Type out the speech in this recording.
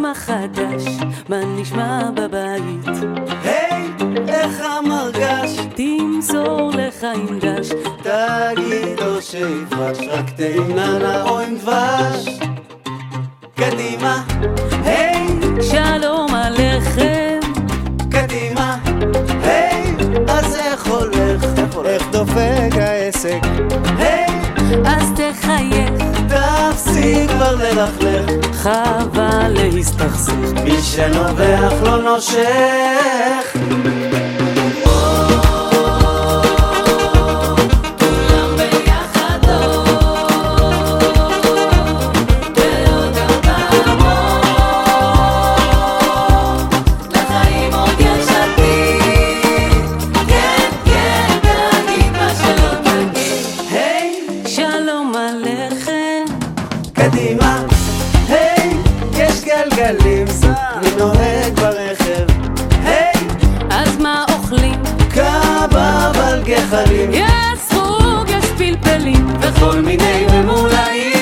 מה חדש? מה נשמע בבית? היי, איך המרגש? תמסור לך עם דש. תגיד לו שיפרש, רק תאמנה או עם דבש. קדימה, היי, שלום עליכם. קדימה, היי, אז איך הולך? איך דופק העסק? היי, אז תחייך, תפסיק כבר ללכלך, חבל להסתכסך. מי שנובח לא נושך. קדימה, היי, יש גלגלים, אני נוהג ברכב. היי, אז מה אוכלים? קבב על גחלים, יש סרוג, יש פלפלים וכל מיני ממולאים.